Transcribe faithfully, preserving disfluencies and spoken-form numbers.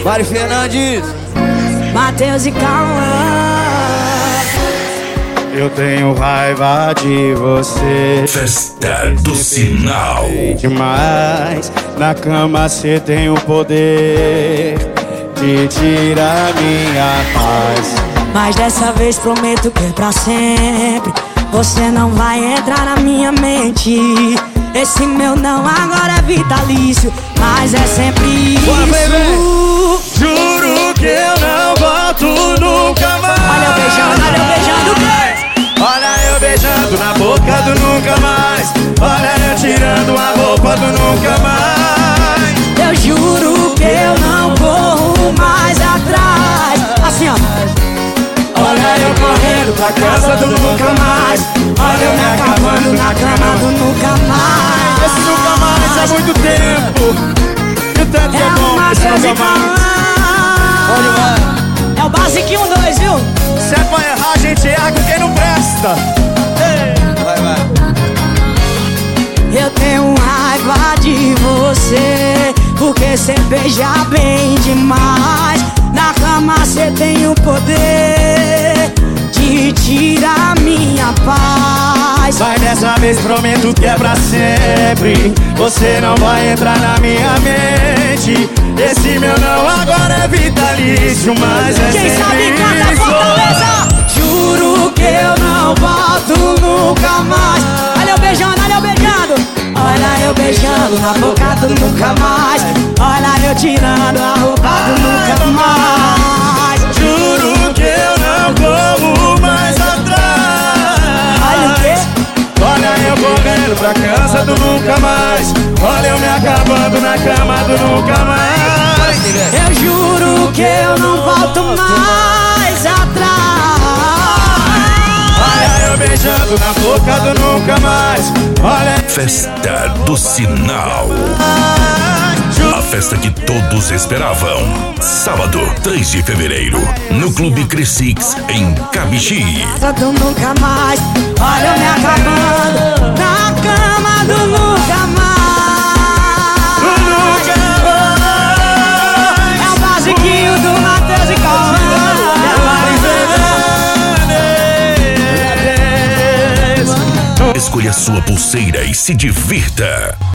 Mari Fernandes, Matheus e Cauã. Eu tenho raiva de você. Festa do Sinal. Demais. Na cama cê tem o poder de tirar minha paz. Mas dessa vez prometo que é pra sempre. Você não vai entrar na minha mente. Esse meu não agora é vitalício, mas é sempre isso. Bora, baby. Juro que eu não volto nunca mais. Olha eu beijando, olha eu beijando. Olha eu beijando na boca do nunca mais. Olha eu tirando a roupa do nunca mais. Eu juro que eu não corro mais atrás. Assim ó. Olha eu correndo pra casa do nunca mais. Olha eu me acabando na cama do nunca mais. Esse nunca mais é muito tempo. E o tanto que é bom esse nunca mais. pode vai. É o basiquinho dois, viu? Se é pra errar, a gente erra com quem não presta. Ei. Vai, vai. Eu tenho raiva de você, porque cê beija bem demais. Na cama cê tem o poder de tirar minha paz. Mas dessa vez prometo que é pra sempre. Você não vai entrar na minha mente. Esse meu não agora é vitalício, mas é Quem sempre sabe canta isso. Fortaleza. Juro que eu não volto nunca mais. Olha eu beijando, olha eu beijando. Olha eu beijando na boca do nunca mais. Olha eu tirando a roupa do nunca mais. Juro que eu não corro mais atrás. Olha o quê? Olha eu correndo pra casa do nunca mais. Olha eu me acabando na cama do nunca mais. Eu juro que eu não volto mais atrás. Olha eu beijando na boca do nunca mais. Olha Festa do Sinal. A festa que todos esperavam. Sábado, três de fevereiro, no Clube Crescix, em Cabixi. Do nunca mais. Olha eu me acabando na cama do nunca mais. É o basiquinho do Matheus e Cauã. Escolha sua pulseira e se divirta.